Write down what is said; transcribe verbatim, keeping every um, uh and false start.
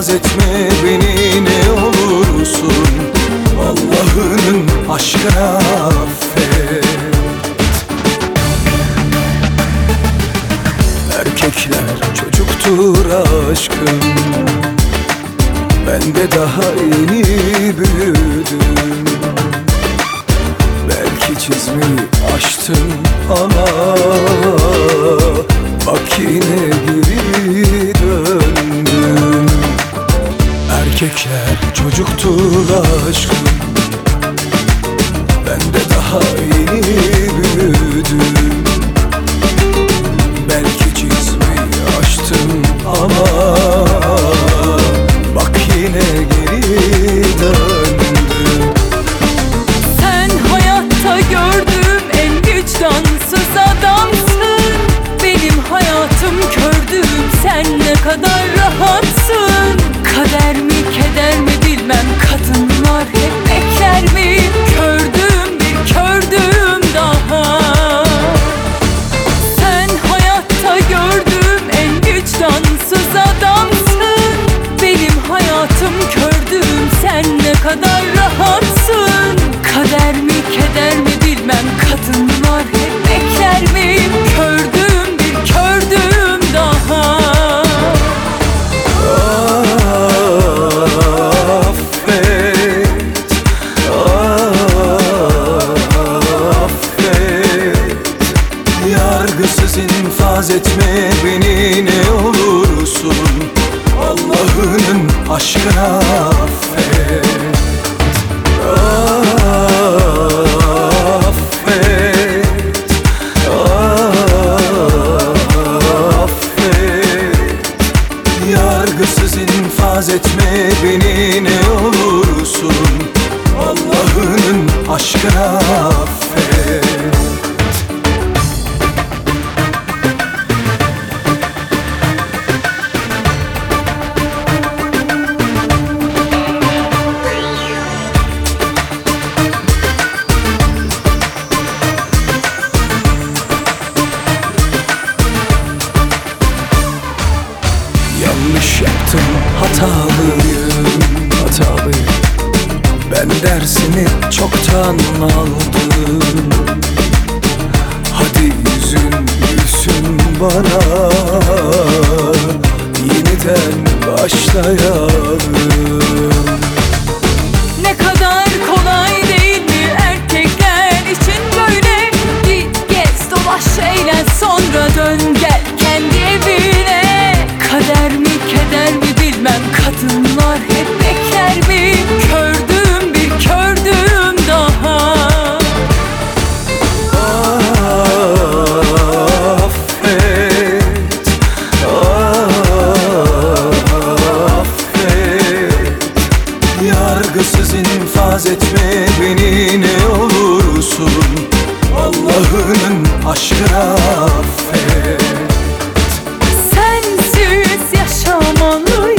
infaz etme beni ne olursun. Allah'ının aşkına affet. Erkekler çocuktur aşkım, ben de daha yeni büyüdüm. Belki çizmeyi açtım ama bak yine geri döndüm. Erkekler çocuktur aşkım, ben de daha yeni büyüdüm. Belki çizmeyi açtım ama bak yine geri döndüm. Sen hayatta gördüğüm en vicdansız adamsın. Benim hayatım kördüm, sen ne kadar rahatsın. Kader mi keder mi bilmem, kadınlar hep bekler mi? Kördüm bir kördüm daha. Sen hayatta gördüğüm en vicdansız adamsın. Benim hayatım kördüm, sen ne kadar rahatsın. Kader mi keder mi bilmem, kadınlar hep bekler mi? Kördüm bir kördüm daha. Affet, affet. Yargısız infaz etme beni ne olursun. Allah'ının aşkına affet. Affet, affet. Yargısız infaz etme beni ne olursun. Allah'ının aşkına affet. Yanlış yaptım, hatalıyım, hatalıyım. Ben dersimi çoktan aldım. Hadi yüzün gülsün bana, yeniden başlayalım. Ne kadar kolay değil mi erkekler için böyle? Git gez dolaş eğlen, sonra dön gel kendi evine. Kader mi keder mi bilmem, kadınlar hep bekler mi? Kördüm bir kördüm daha. Affet, affet. Yargısız infaz etme beni ne olursun. Allah'ının aşkına affet. Sensiz yaşamalıyım.